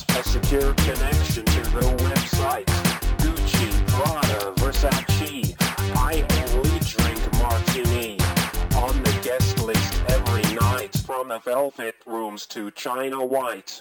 a secure connection to the website. Gucci, Prada, Versace. I only drink martini. On the guest list every night, from the velvet rooms to China White.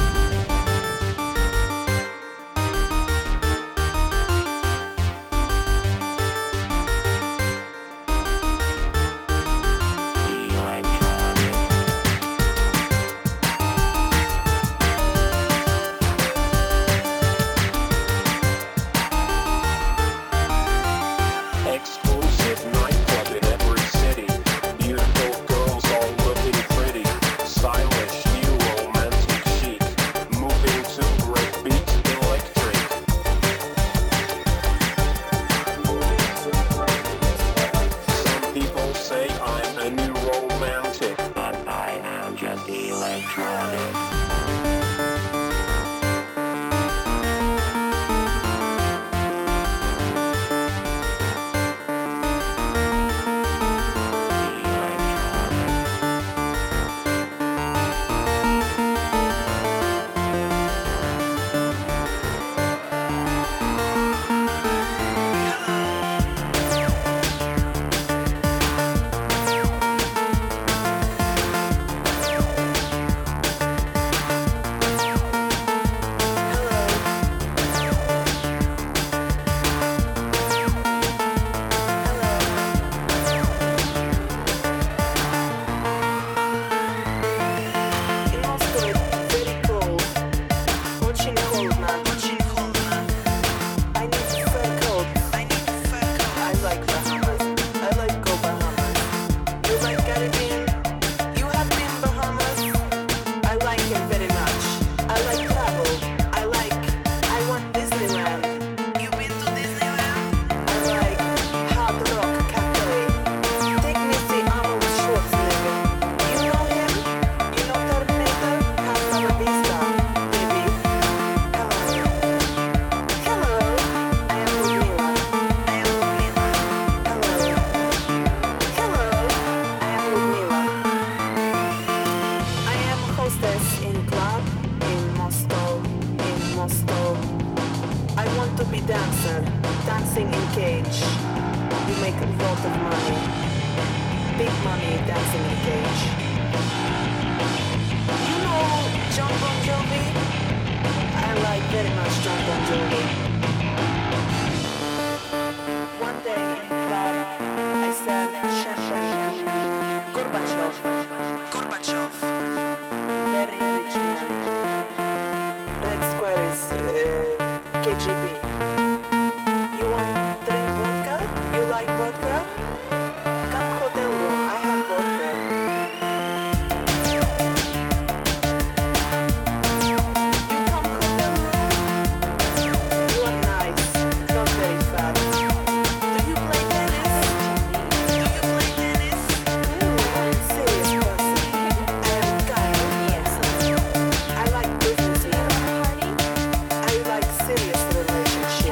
Exclusive nightclub in every city. Beautiful girls all looking pretty. Stylish, new romantic chic. Moving to breakbeat electric. Some people say I'm a new romantic, but I am just electronic. Dancing in cage. You make a lot of money. Big money dancing in cage. You know John Bon Jovi? I like very much John Bon Jovi. One day in club, I said, Gorbachev. Very rich man. Red Square is KGB. You like vodka? Come hotel room, I have vodka. You come hotel room? You are nice, not very fat. Do you play tennis? I'm a serious person. I am kind of yes. I like business here. I like serious relationship.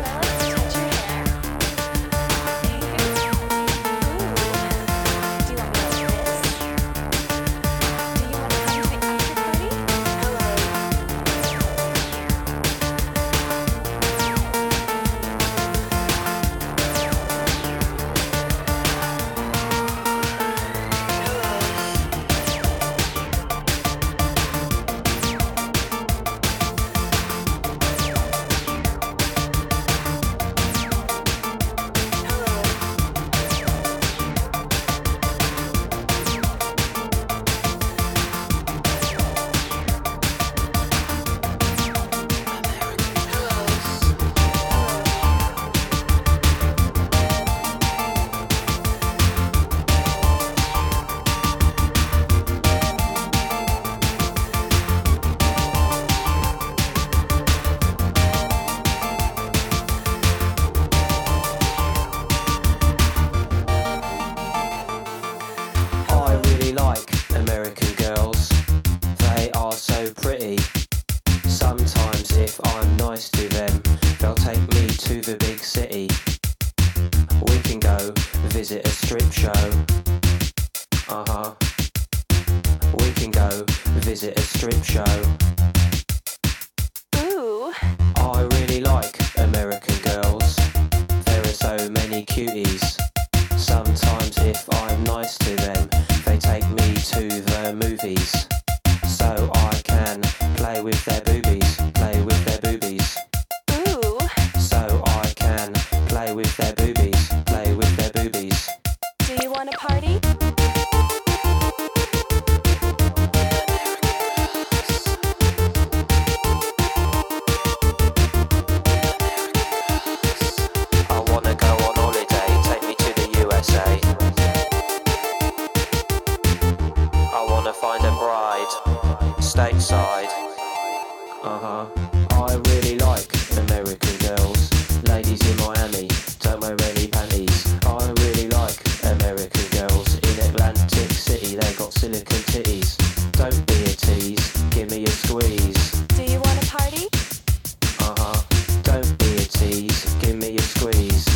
visit a strip show. We can go visit a strip show. I really like American girls. Ladies in Miami don't wear any panties. I really like American girls. In Atlantic City they got silicone titties. Don't be a tease, give me a squeeze. Do you want to party? Don't be a tease, give me a squeeze.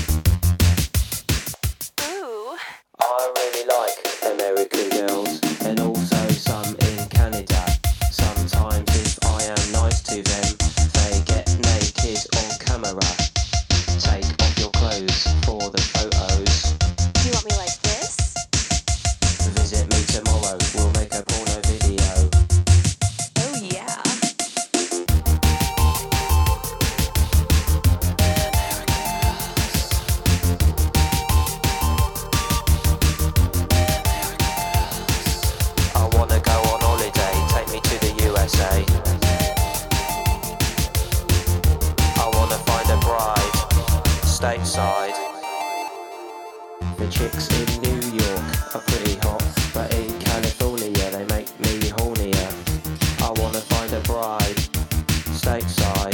Ooh. I really like American girls, and also some in Canada. Sometimes if I am nice to them, they get naked on camera. Take off your clothes for the photos. Do you want me like this? Visit me tomorrow, we'll make a porno video. Oh yeah. I wanna go on holiday, take me to the USA. I wanna find a bride, stateside. The chicks in New York are pretty hot, but in California they make me hornier. I wanna find a bride, stateside.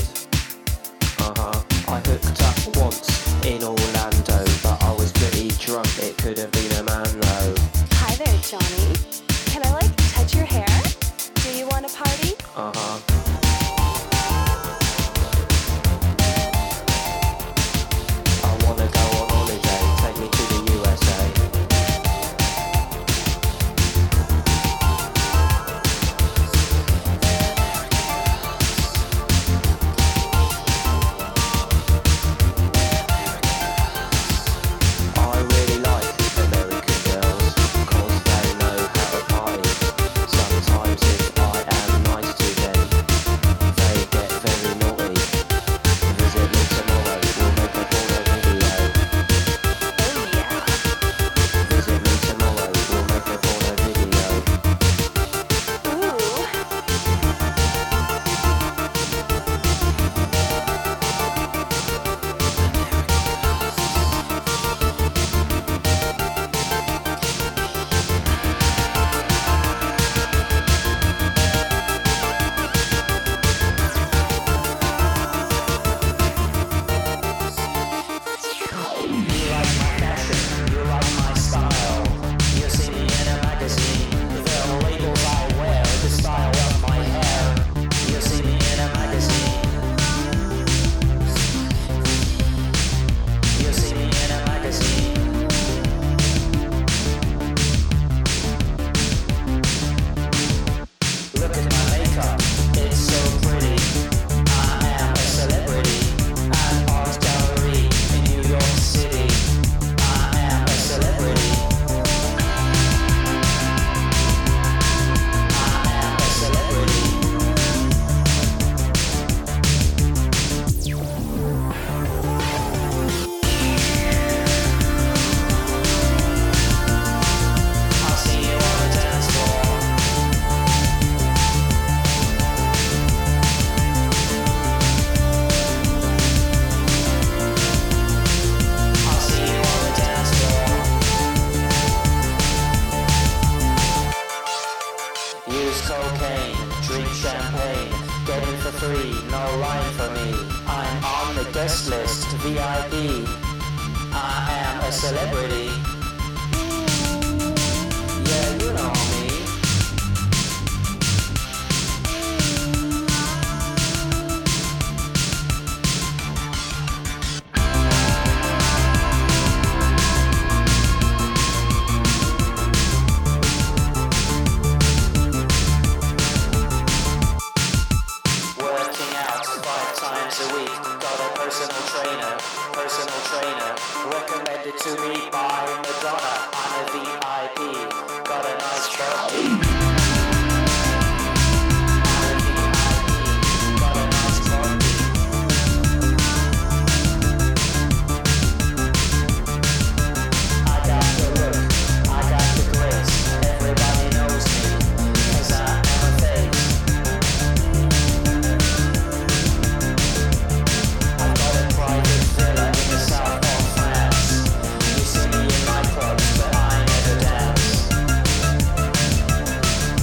I hooked up once in Orlando, but I was pretty drunk, it could have been a man though. Hi there, Johnny. Can I like touch your hair? Do you want to party? I wanna go on holiday, take me to the USA. I really like American girls, 'cause they know how to party. Sometimes if I am nice to them, they get very naughty. Visit me tomorrow, we'll make a porno video. Oh yeah. Visit me tomorrow, we'll make a porno video. Ooh. You like my fashion, you like my style. You see me in a magazine, the labels I wear, the style of my hair. You see me in a magazine. You see me in a magazine. Look at my makeup, it's so pretty. I am a celebrity at art gallery in New York City. I am a celebrity. I am a celebrity. I'll see you on the dance floor. I'll see you on the dance floor. Use cocaine, drink champagne, get in for free, no line for me. I'm on the guest list, VIP. I am a celebrity. Yeah, you know me. Working out 5 times a week, got a personal trainer, recommended to me by Madonna. I'm a VIP, got a nice body. I'm a VIP, got a nice body. I got the look, I got the grace, everybody knows me, 'cause I am a face. I've got a private villa in the south of France. You see me in nightclubs, but I never dance.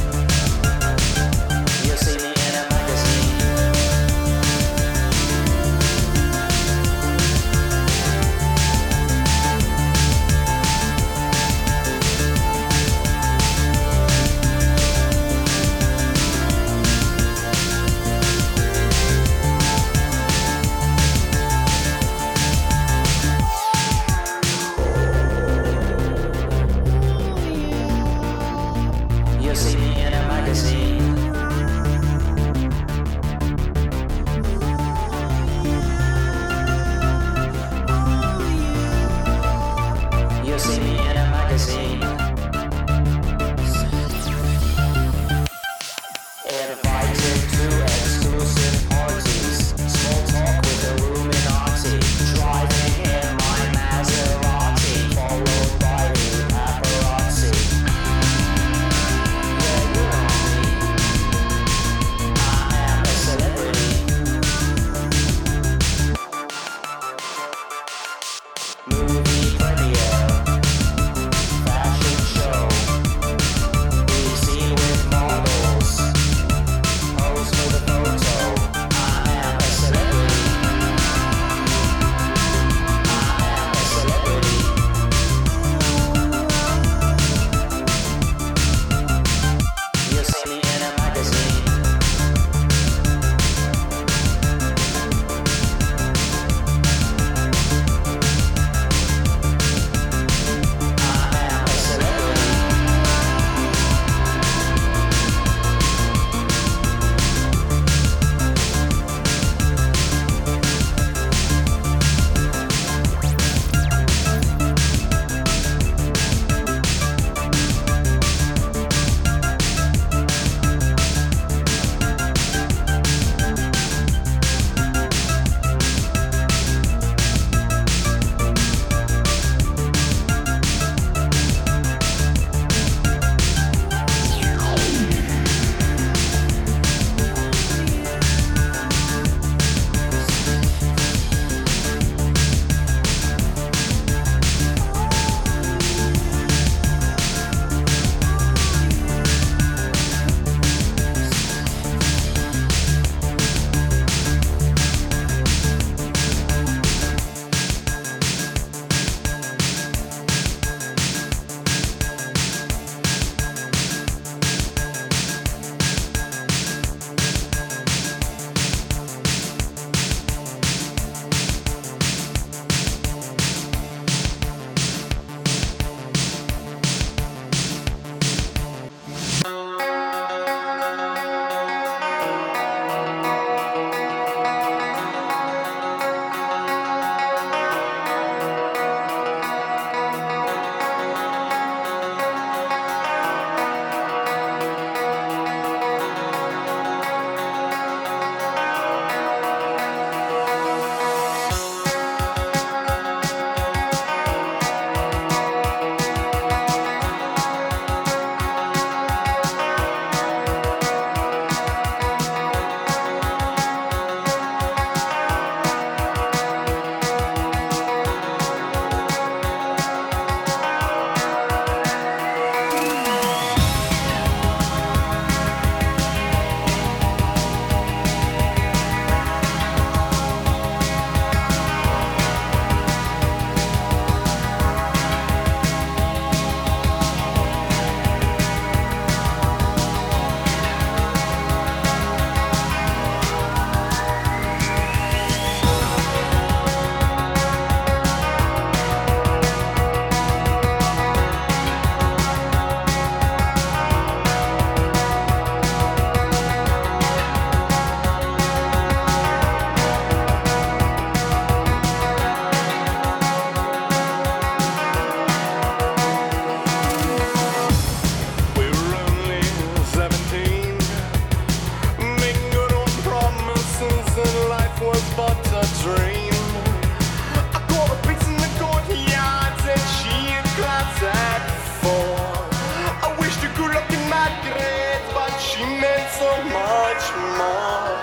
life was but a dream. I caught a piece in the courtyard and she in class at 4. I wished her good luck in my grades, but she meant so much more.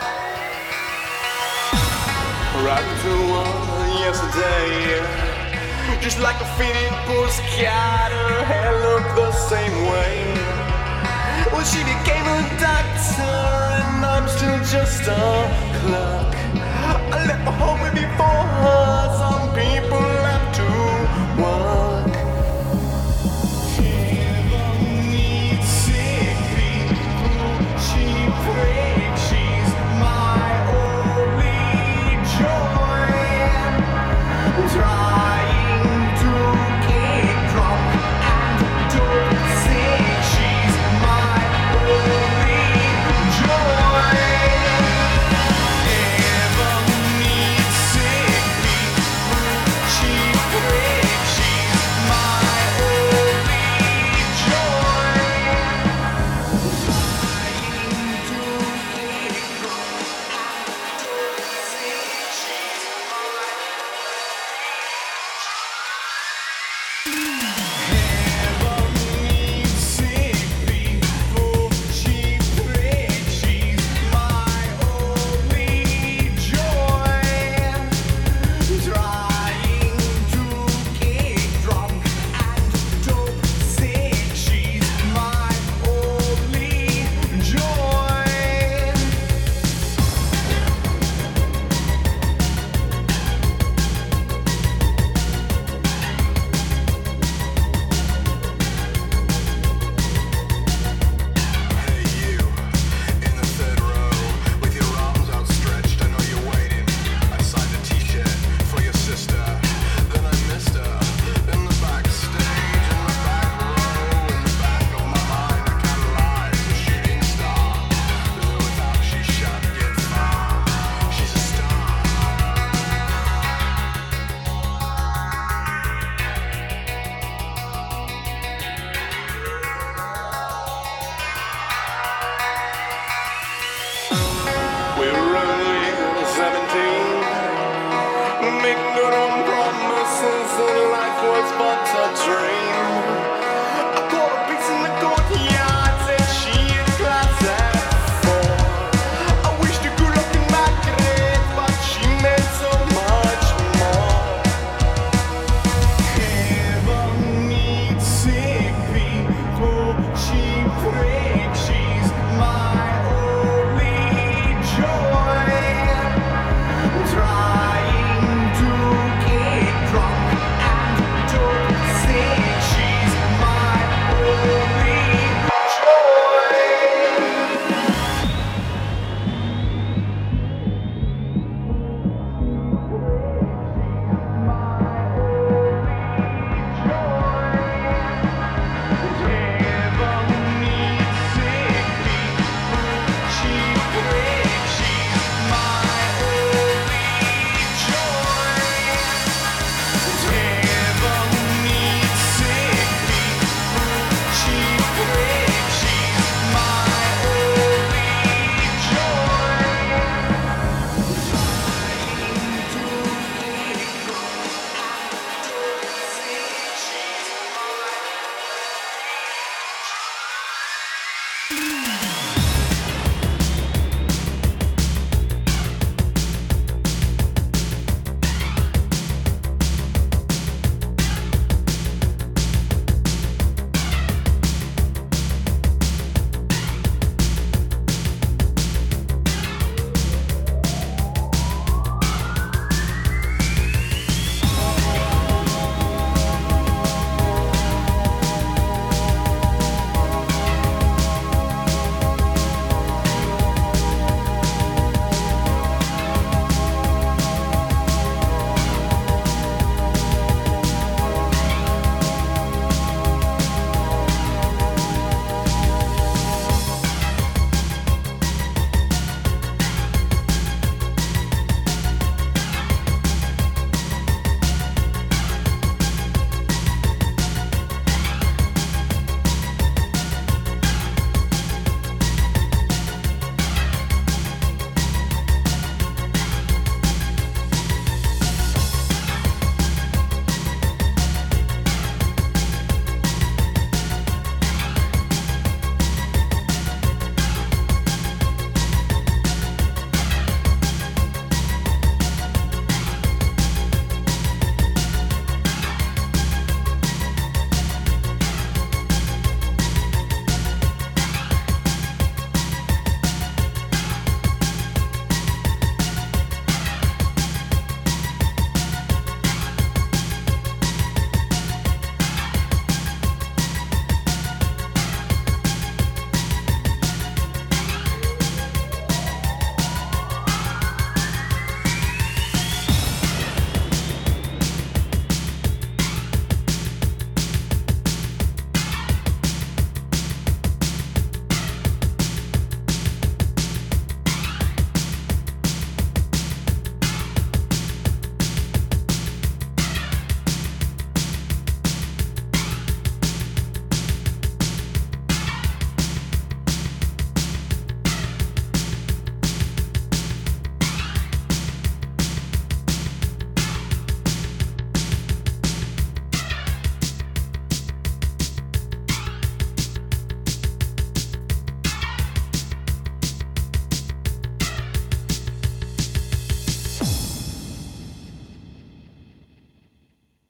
Right to yesterday, just like a faded postcard, her hair looked the same way. Well, she became a doctor and I'm still just a clerk.